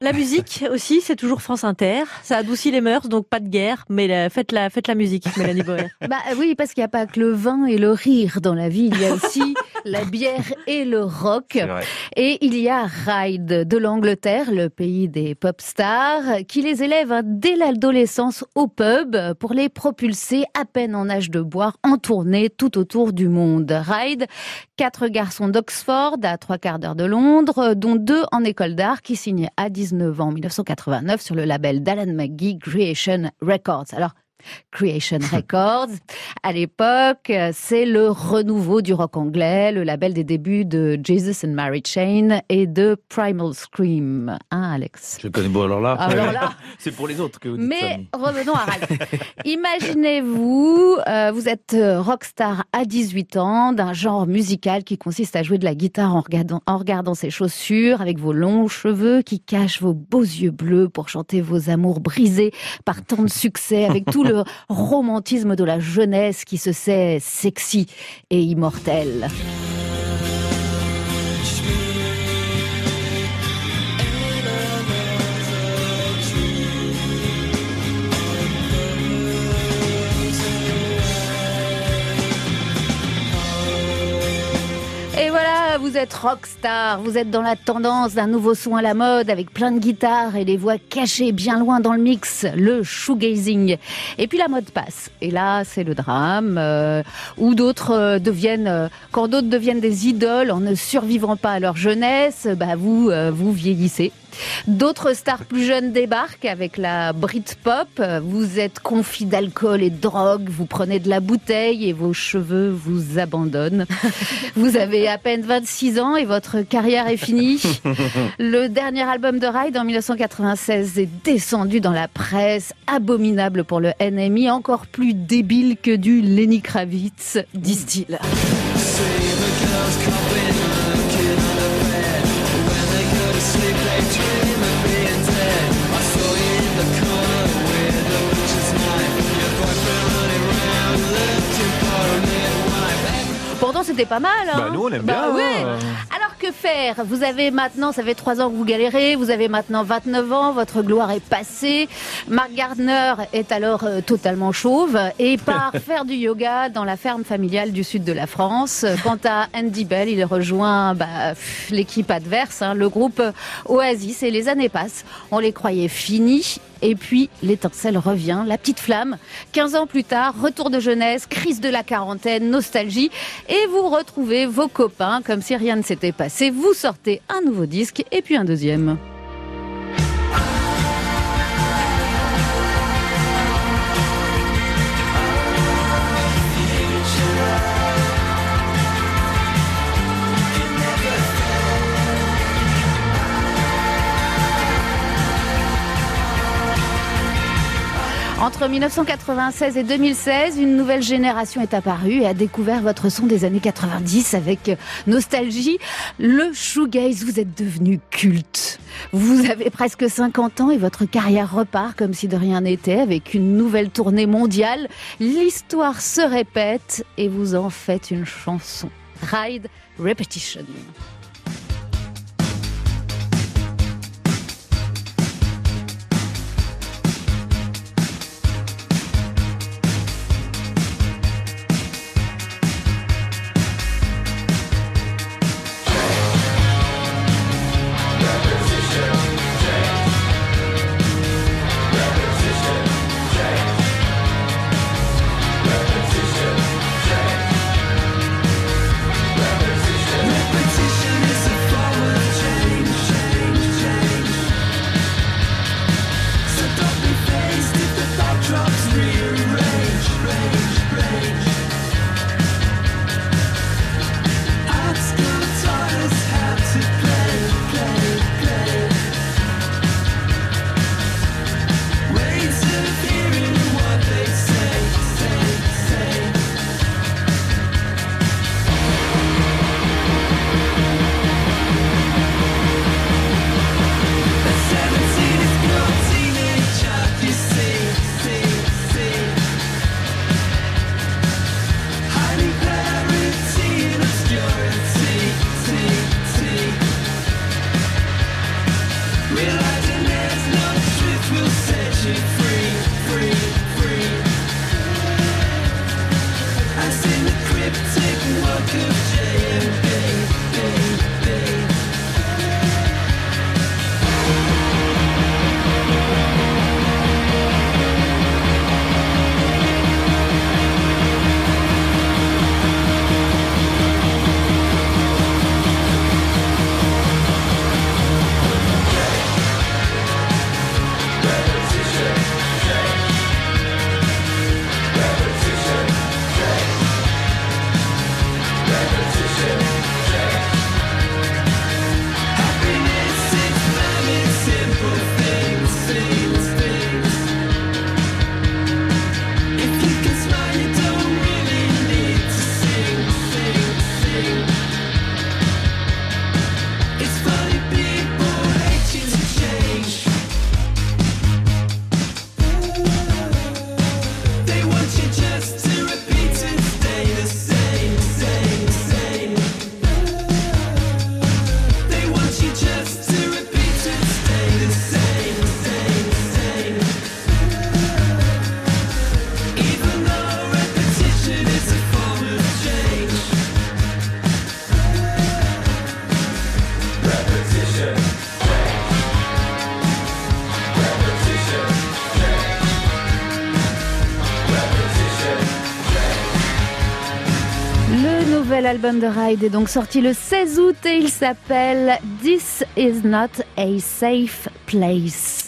La musique aussi, c'est toujours France Inter. Ça adoucit les mœurs, donc pas de guerre, mais faites la musique, Mélanie Boer. Oui, parce qu'il n'y a pas que le vin et le rire dans la vie, il y a aussi la bière et le rock. Et il y a Ride de l'Angleterre, le pays des pop stars, qui les élève dès l'adolescence au pub pour les propulser à peine en âge de boire en tournée tout autour du monde. Ride, 4 garçons d'Oxford à 3/4 d'heure de Londres, dont 2 en école d'art qui signent à 19 ans en 1989 sur le label d'Alan McGee, Creation Records. Alors, Creation Records, à l'époque, c'est le renouveau du rock anglais, le label des débuts de Jesus and Mary Chain et de Primal Scream. Hein, Alex? Je connais bon, alors là, c'est pour les autres que vous dites mais ça. Revenons à Ride. Imaginez-vous, vous êtes rockstar à 18 ans, d'un genre musical qui consiste à jouer de la guitare en regardant ses chaussures, avec vos longs cheveux qui cachent vos beaux yeux bleus pour chanter vos amours brisés par tant de succès, avec tout le romantisme de la jeunesse qui se sait sexy et immortelle. Et voilà, vous êtes rockstar, vous êtes dans la tendance d'un nouveau son à la mode avec plein de guitares et les voix cachées bien loin dans le mix, le shoegazing. Et puis la mode passe. Et là, c'est le drame, où d'autres quand d'autres deviennent des idoles en ne survivant pas à leur jeunesse, vous vieillissez. D'autres stars plus jeunes débarquent avec la Britpop. Vous êtes confit d'alcool et de drogue, vous prenez de la bouteille et vos cheveux vous abandonnent. Vous avez à peine 26 ans et votre carrière est finie. Le dernier album de Ride en 1996 est descendu dans la presse, abominable pour le NME, encore plus débile que du Lenny Kravitz, disent-ils. Pourtant, c'était pas mal, hein. Nous, on aime bien. Ouais. Alors, que faire? Vous avez maintenant, ça fait 3 ans que vous galérez, vous avez maintenant 29 ans, votre gloire est passée. Mark Gardner est alors totalement chauve et part faire du yoga dans la ferme familiale du sud de la France. Quant à Andy Bell, il rejoint l'équipe adverse, le groupe Oasis, et les années passent. On les croyait finis. Et puis, l'étincelle revient, la petite flamme. 15 ans plus tard, retour de jeunesse, crise de la quarantaine, nostalgie. Et vous retrouvez vos copains comme si rien ne s'était passé. Vous sortez un nouveau disque et puis un deuxième. Entre 1996 et 2016, une nouvelle génération est apparue et a découvert votre son des années 90 avec nostalgie. Le shoegaze, vous êtes devenu culte. Vous avez presque 50 ans et votre carrière repart comme si de rien n'était avec une nouvelle tournée mondiale. L'histoire se répète et vous en faites une chanson. Ride Repetition. Repetition. nouvel album de Ride est donc sorti le 16 août et il s'appelle This is not a safe place.